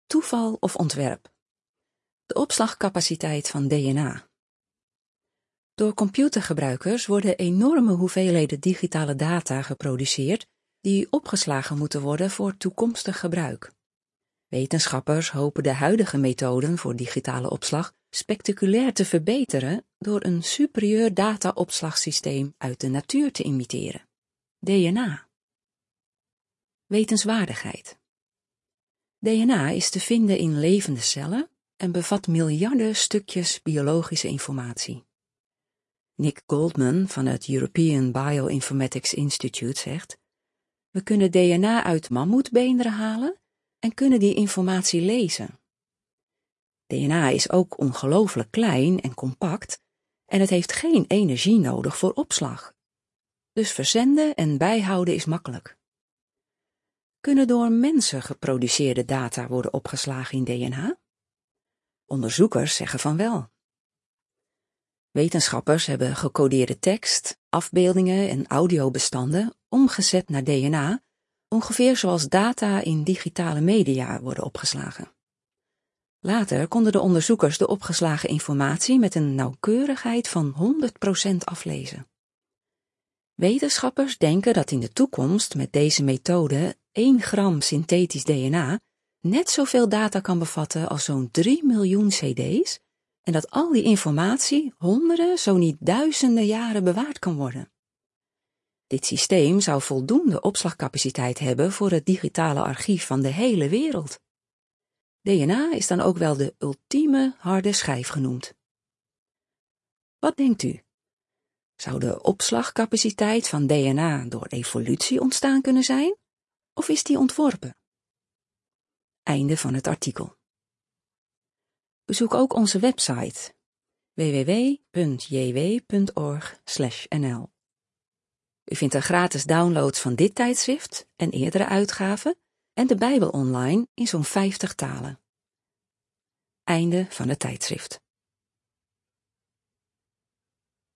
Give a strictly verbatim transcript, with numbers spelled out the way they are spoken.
toeval of ontwerp? De opslagcapaciteit van D N A. Door computergebruikers worden enorme hoeveelheden digitale data geproduceerd die opgeslagen moeten worden voor toekomstig gebruik. Wetenschappers hopen de huidige methoden voor digitale opslag spectaculair te verbeteren door een superieur dataopslagsysteem uit de natuur te imiteren. D N A. Wetenswaardigheid. D N A is te vinden in levende cellen en bevat miljarden stukjes biologische informatie. Nick Goldman van het European Bioinformatics Institute zegt: we kunnen D N A uit mammoetbeenderen halen en kunnen die informatie lezen. D N A is ook ongelooflijk klein en compact en het heeft geen energie nodig voor opslag. Dus verzenden en bijhouden is makkelijk. Kunnen door mensen geproduceerde data worden opgeslagen in D N A? Onderzoekers zeggen van wel. Wetenschappers hebben gecodeerde tekst, afbeeldingen en audiobestanden omgezet naar D N A, ongeveer zoals data in digitale media worden opgeslagen. Later konden de onderzoekers de opgeslagen informatie met een nauwkeurigheid van honderd procent aflezen. Wetenschappers denken dat in de toekomst met deze methode één gram synthetisch D N A net zoveel data kan bevatten als zo'n drie miljoen C D's en dat al die informatie honderden, zo niet duizenden jaren bewaard kan worden. Dit systeem zou voldoende opslagcapaciteit hebben voor het digitale archief van de hele wereld. D N A is dan ook wel de ultieme harde schijf genoemd. Wat denkt u? Zou de opslagcapaciteit van D N A door evolutie ontstaan kunnen zijn? Of is die ontworpen? Einde van het artikel. Bezoek ook onze website w w w punt j w punt org slash n l. U vindt er gratis downloads van dit tijdschrift en eerdere uitgaven en de Bijbel online in zo'n vijftig talen. Einde van het tijdschrift.